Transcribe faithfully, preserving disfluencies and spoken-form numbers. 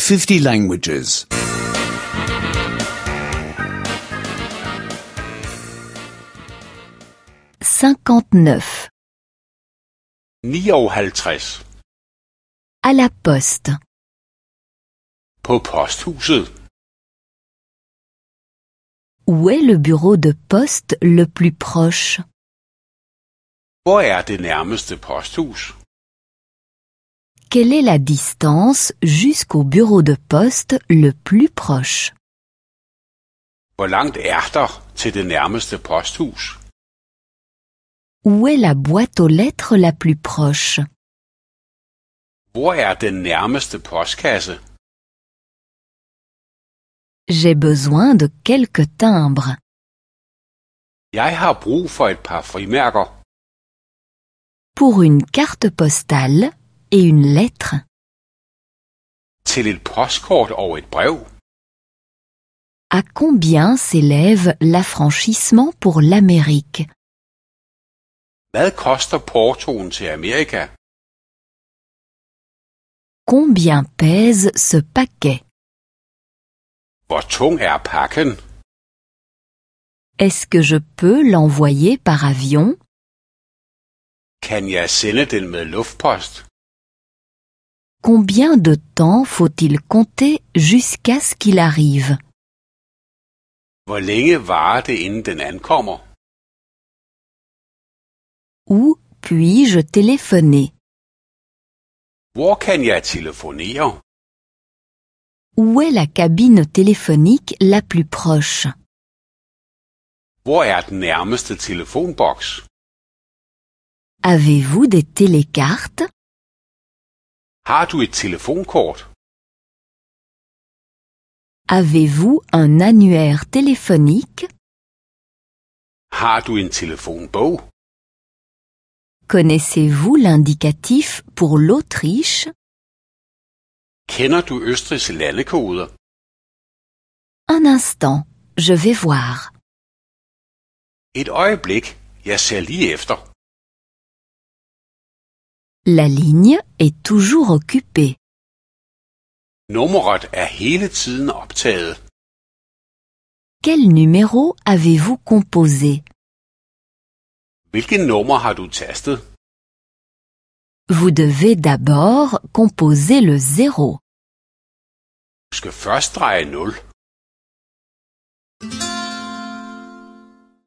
fifty languages. cinquante-neuf. nioghalvtreds. À la poste. På posthuset. Où est le bureau de poste le plus proche? Hvor er det nærmeste posthus? Quelle est la distance jusqu'au bureau de poste le plus proche? Hvor langt er der til det nærmeste posthus? Où est la boîte aux lettres la plus proche? Hvor er den nærmeste postkasse? J'ai besoin de quelques timbres. Jeg har brug for et par frimærker. Pour une carte postale et une lettre. Til et postkort og et brev. À combien s'élève l'affranchissement pour l'Amérique? Hvad koster portoen til Amerika? Combien pèse ce paquet? Hvor tung er pakken? Est-ce que je peux l'envoyer par avion? Kan jeg sende den med luftpost? Combien de temps faut-il compter jusqu'à ce qu'il arrive? Hvor længe varer det, inden den ankommer? Où puis-je téléphoner? Hvor kan jeg telefonere? Où est la cabine téléphonique la plus proche? Hvor er den nærmeste telefonboks? Avez-vous des télécartes? Har du et telefonkort? Avez-vous un annuaire téléphonique? Har du en telefonbog? Connaissez-vous l'indicatif pour l'Autriche? Kender du Østrigs landekoder? Un instant, je vais voir. Et øjeblik, jeg ser lige efter. La ligne est toujours occupée. Nummeret er hele tiden optaget. Quel numéro avez-vous composé? Hvilket nummer har du tastet? Vous devez d'abord composer le zéro. Du skal først dreje nul.